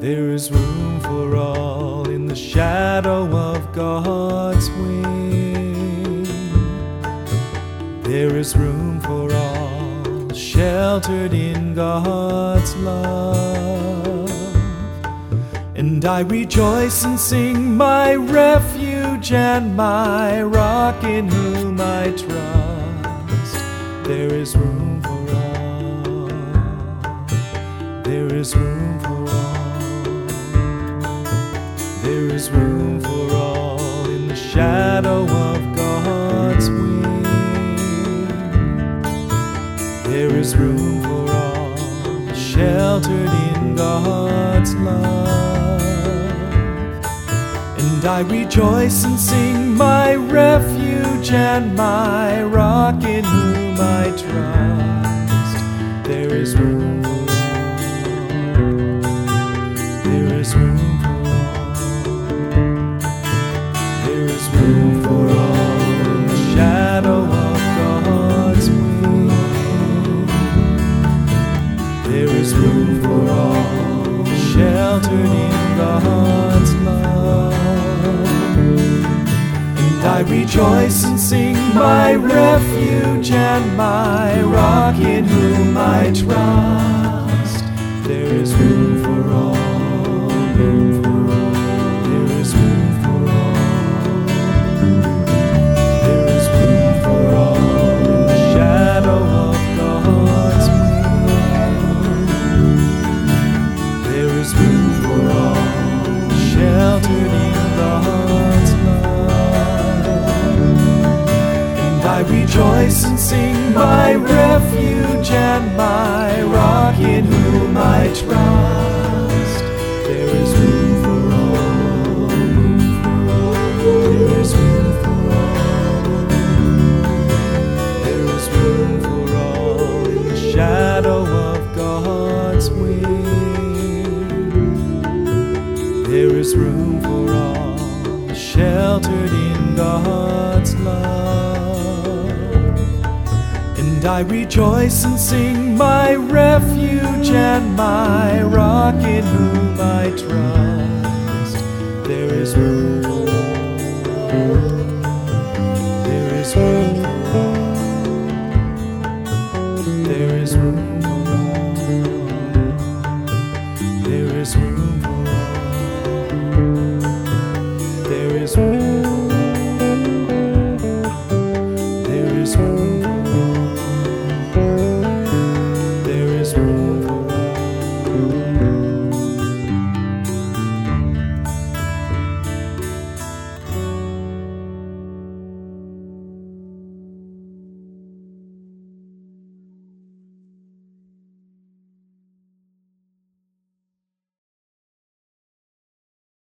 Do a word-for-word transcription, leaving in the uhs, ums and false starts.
There is room for all in the shadow of God's wing. There is room for all sheltered in God's love. And I rejoice and sing, my refuge and my rock in whom I trust. There is room for all. There is room for all. There is room for all in the shadow of God's wing. There is room for all sheltered in God's love. And I rejoice and sing, my refuge and my rock in whom I trust. There is room for all. There is room for all. There is room for all in the shadow of God's wing. There is room for all sheltered in God's love. And I rejoice and sing, my refuge and my rock in whom I trust. There is room for all. Room for all. There is room for all. There is room for all in the shadow of God's wing. There is room for all sheltered in God's love. And I rejoice and sing, my refuge and my rock in whom I trust. There is room for all. Room for all. There is room for all. There is room for all in the shadow of God's wing. There is room for all sheltered in God's love. And I rejoice and sing, my refuge and my rock in whom I trust. There is room.